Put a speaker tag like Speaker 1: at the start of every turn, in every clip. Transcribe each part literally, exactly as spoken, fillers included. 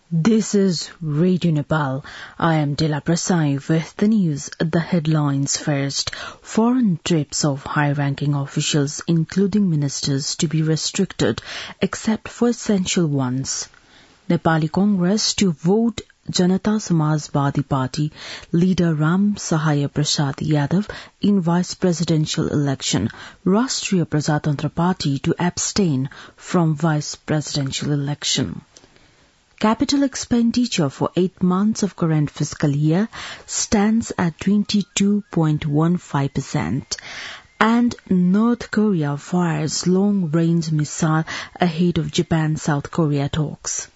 Speaker 1: This is Radio Nepal. I am Dila Prasai with the news. The headlines first. Foreign trips of high-ranking officials, including ministers, to be restricted except for essential ones. Nepali Congress to vote Janata Samajwadi Party leader Ram Sahaya Prasad Yadav in vice presidential election. Rashtriya Prajatantra Party to abstain from vice presidential election. Capital expenditure for eight months of current fiscal year stands at twenty-two point one five percent. And North Korea fires long-range missile ahead of Japan-South Korea talks.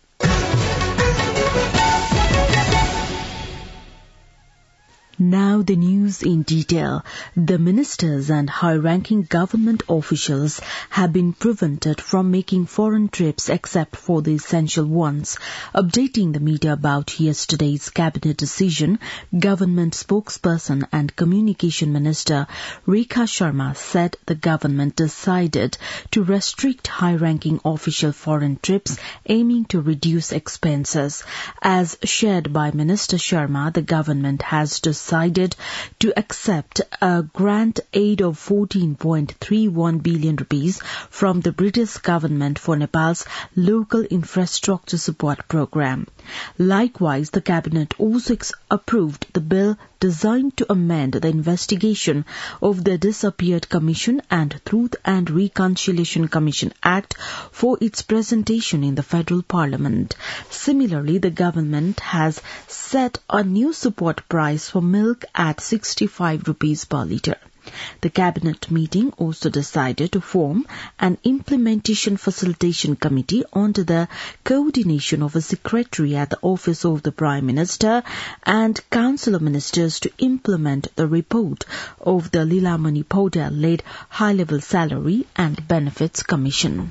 Speaker 1: Now the news in detail. The ministers and high-ranking government officials have been prevented from making foreign trips except for the essential ones. Updating the media about yesterday's cabinet decision, government spokesperson and communication minister Rekha Sharma said the government decided to restrict high-ranking official foreign trips aiming to reduce expenses. As shared by Minister Sharma, the government has decided decided to accept a grant aid of fourteen point three one billion rupees from the British government for Nepal's local infrastructure support program. Likewise, the cabinet also approved the bill designed to amend the investigation of the Disappeared Commission and Truth and Reconciliation Commission Act for its presentation in the federal parliament. Similarly, the government has set a new support price for milk at sixty-five rupees per litre. The cabinet meeting also decided to form an implementation facilitation committee under the coordination of a secretary at the office of the Prime Minister and Council of Ministers to implement the report of the Lilamani Paudel-led High-Level Salary and Benefits Commission.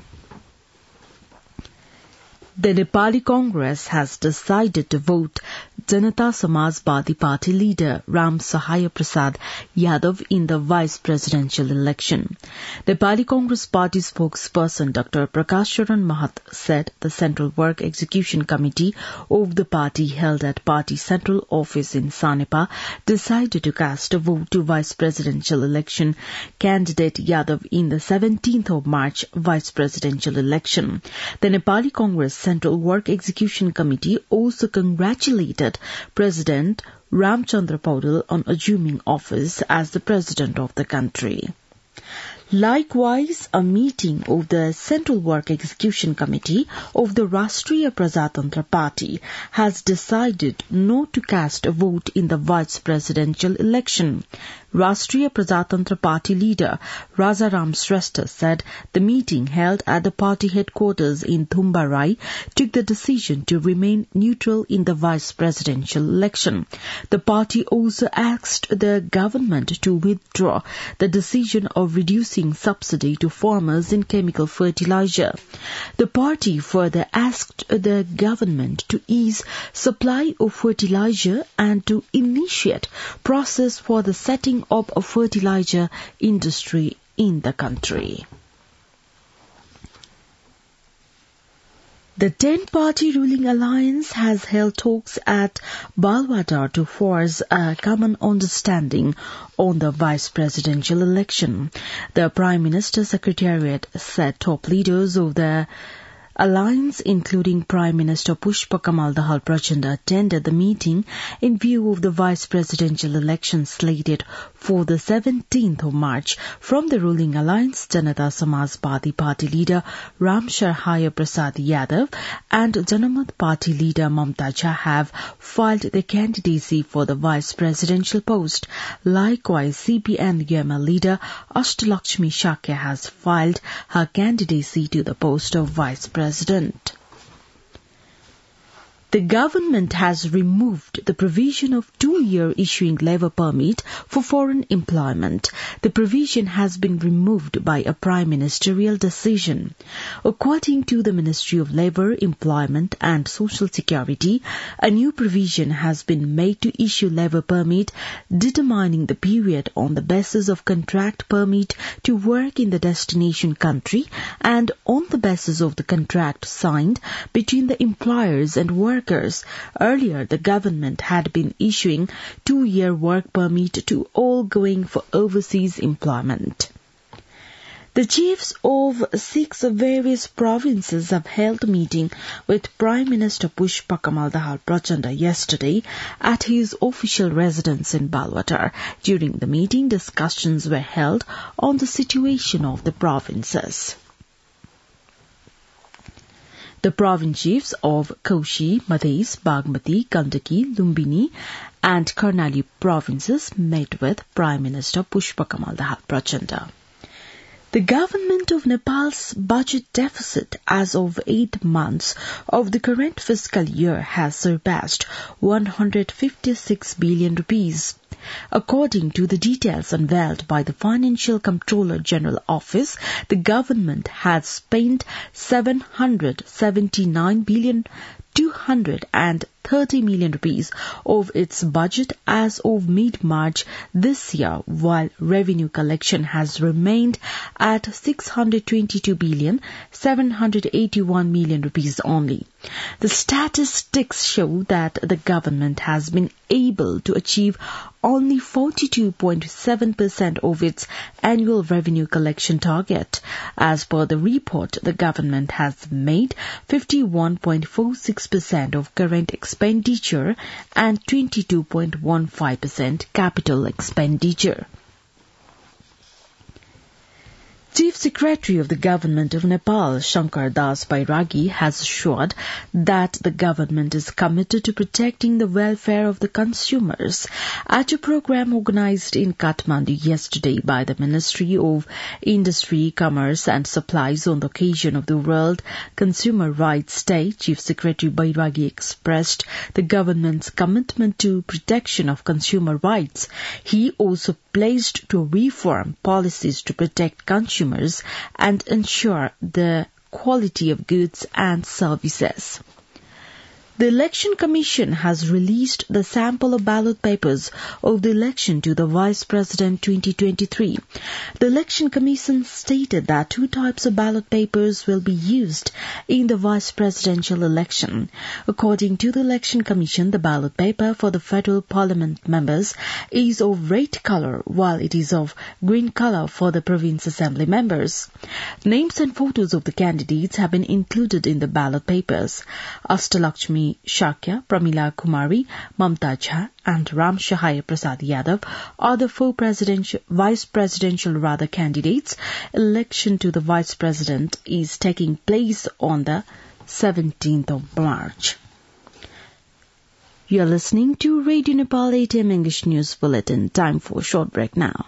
Speaker 1: The Nepali Congress has decided to vote Janata Samajwadi Party leader Ram Sahaya Prasad Yadav in the vice presidential election. Nepali Congress Party spokesperson Doctor Prakash Charan Mahat said the Central Work Execution Committee of the party held at party central office in Sanepa decided to cast a vote to vice presidential election candidate Yadav in the seventeenth of March vice presidential election. The Nepali Congress Central Work Execution Committee also congratulated President Ramchandra Paudel on assuming office as the president of the country. Likewise, a meeting of the Central Work Execution Committee of the Rashtriya Prajatantra Party has decided not to cast a vote in the vice presidential election. Rashtriya Prajatantra Party leader Rajaram Shrestha said the meeting held at the party headquarters in Thumbarai took the decision to remain neutral in the vice presidential election. The party also asked the government to withdraw the decision of reducing subsidy to farmers in chemical fertilizer. The party further asked the government to ease supply of fertilizer and to initiate process for the setting up a fertilizer industry in the country. The ten-party ruling alliance has held talks at Balwadar to force a common understanding on the vice presidential election. The Prime Minister Secretariat said top leaders of the alliance, including Prime Minister Pushpa Kamal Dahal Prachanda, attended the meeting in view of the vice presidential election slated for the seventeenth of March. From the ruling alliance, Janata Samajwadi Party leader Ram Sahaya Prasad Yadav and Janamath Party leader Mamta Jha have filed their candidacy for the vice presidential post. Likewise, C P M U M L leader Ashtalakshmi Shakya has filed her candidacy to the post of vice president. President. The government has removed the provision of two-year issuing labour permit for foreign employment. The provision has been removed by a prime ministerial decision. According to the Ministry of Labour, Employment and Social Security, a new provision has been made to issue labour permit determining the period on the basis of contract permit to work in the destination country and on the basis of the contract signed between the employers and workers. Earlier, the government had been issuing two-year work permit to all going for overseas employment. The chiefs of six various provinces have held a meeting with Prime Minister Pushpa Kamal Dahal Prachanda yesterday at his official residence in Balwatar. During the meeting, discussions were held on the situation of the provinces. The province chiefs of Koshi, Madhes, Bagmati, Gandaki, Lumbini and Karnali provinces met with Prime Minister Pushpa Kamal Dahal Prachanda. The government of Nepal's budget deficit as of eight months of the current fiscal year has surpassed one hundred fifty-six billion rupees. According to the details unveiled by the Financial Comptroller General Office, the government has spent seven hundred seventy-nine billion two hundred thirty million rupees of its budget as of mid-March this year, while revenue collection has remained at six hundred twenty-two billion seven hundred eighty-one million rupees only. The statistics show that the government has been able to achieve only forty-two point seven percent of its annual revenue collection target. As per the report, the government has made fifty-one point four six percent of current expenditure and twenty-two point one five percent capital expenditure. Chief Secretary of the Government of Nepal, Shankar Das Bairagi, has assured that the government is committed to protecting the welfare of the consumers. At a program organized in Kathmandu yesterday by the Ministry of Industry, Commerce and Supplies on the occasion of the World Consumer Rights Day, Chief Secretary Bairagi expressed the government's commitment to protection of consumer rights. He also pledged to reform policies to protect consumers and ensure the quality of goods and services. The Election Commission has released the sample of ballot papers of the election to the Vice President twenty twenty-three. The Election Commission stated that two types of ballot papers will be used in the Vice Presidential election. According to the Election Commission, the ballot paper for the Federal Parliament members is of red colour, while it is of green colour for the Province Assembly members. Names and photos of the candidates have been included in the ballot papers. Astalakshmi Shakya, Pramila Kumari, Mamta Jha and Ram Sahaya Prasad Yadav are the four presidential, vice presidential rather candidates. Election to the vice president is taking place on the seventeenth of March. You are listening to Radio Nepal eight A M English News Bulletin. Time for a short break now.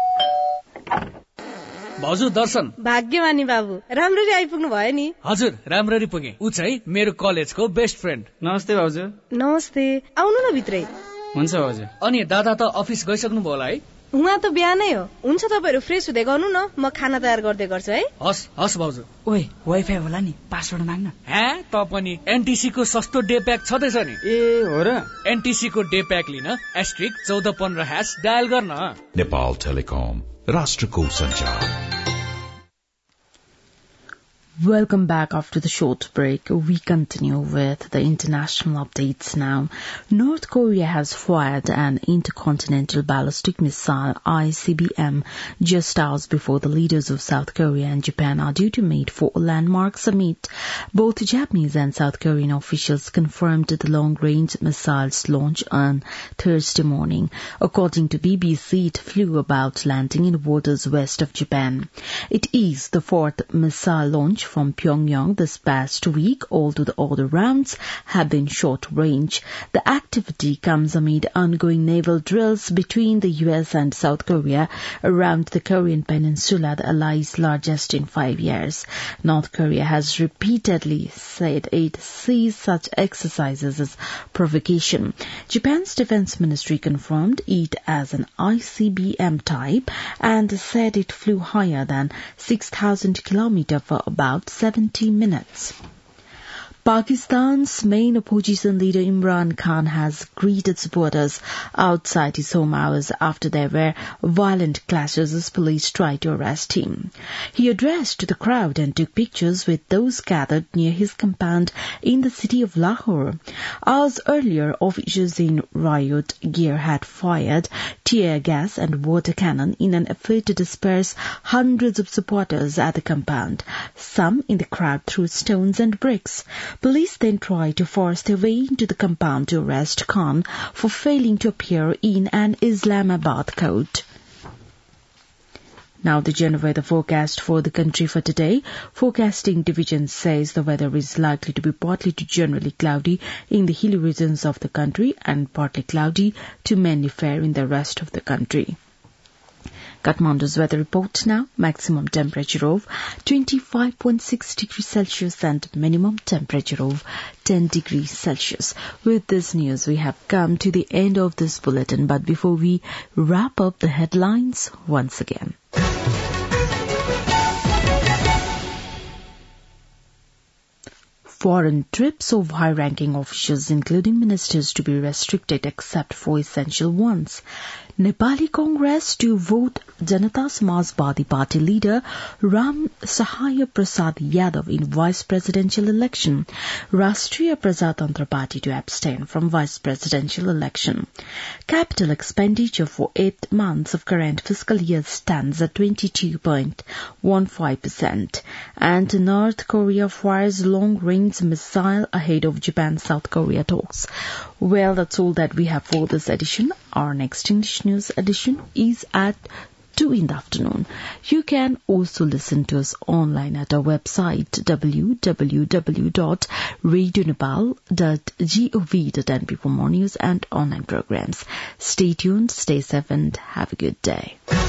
Speaker 2: भाउजू दर्शन
Speaker 3: भाग्यमानी बाबु राम्ररी आइपुग्नु भयो नि
Speaker 2: हजुर राम्ररी पुगे उ चाहिँ मेरो कलेजको बेस्ट फ्रेन्ड
Speaker 4: नमस्ते भाउजू
Speaker 3: नमस्ते आउनु न भित्रै
Speaker 4: हुन्छ भाउजू
Speaker 2: अनि दादा त अफिस गइसक्नु भयो होला है
Speaker 3: उहाँ त बिहानै हो हुन्छ तपाईहरु फ्रेश हुँदै गर्नु न म खाना तयार गर्दै गर्छु है
Speaker 2: हस हस भाउजू
Speaker 4: ओए वाइफाई होला नि पासवर्ड माग्न
Speaker 2: हे त पनि एनटीसी को सस्तो डे प्याक छदैछ नि
Speaker 4: ए हो र
Speaker 2: एनटीसी को डे प्याक लिन एस्ट्रिक चौध पन्ध्र ह्याश डायल गर्न
Speaker 5: नेपाल टेलिकम राष्ट्रको सञ्चार.
Speaker 1: Welcome back after the short break. We continue with the international updates now. North Korea has fired an intercontinental ballistic missile I C B M just hours before the leaders of South Korea and Japan are due to meet for a landmark summit. Both Japanese and South Korean officials confirmed the long-range missile's launch on Thursday morning. According to B B C, it flew about landing in waters west of Japan. It is the fourth missile launch from Pyongyang this past week, although the other rounds have been short range. The activity comes amid ongoing naval drills between the U S and South Korea around the Korean peninsula, the allies' largest in five years. North Korea has repeatedly said it sees such exercises as provocation. Japan's defense ministry confirmed it as an I C B M type and said it flew higher than six thousand kilometers for about seventy minutes. Pakistan's main opposition leader Imran Khan has greeted supporters outside his home hours after there were violent clashes as police tried to arrest him. He addressed the crowd and took pictures with those gathered near his compound in the city of Lahore. Hours earlier, officers in riot gear had fired tear gas and water cannon in an effort to disperse hundreds of supporters at the compound. Some in the crowd threw stones and bricks. Police then tried to force their way into the compound to arrest Khan for failing to appear in an Islamabad court. Now the general weather forecast for the country for today. Forecasting division says the weather is likely to be partly to generally cloudy in the hilly regions of the country and partly cloudy to mainly fair in the rest of the country. Kathmandu's weather report now. Maximum temperature of twenty-five point six degrees Celsius and minimum temperature of ten degrees Celsius. With this news, we have come to the end of this bulletin. But before we wrap up the headlines once again. Foreign trips of high-ranking officials, including ministers, to be restricted except for essential ones. Nepali Congress to vote Janata Samajwadi Party leader Ram Sahaya Prasad Yadav in vice presidential election. Rashtriya Prajatantra Party to abstain from vice presidential election. Capital expenditure for eight months of current fiscal year stands at twenty-two point one five percent. And North Korea fires long-range missile ahead of Japan-South Korea talks. Well, that's all that we have for this edition. Our next English News edition is at two in the afternoon. You can also listen to us online at our website w w w dot radio nepal dot gov dot n p for more news and online programs. Stay tuned, stay safe, and have a good day.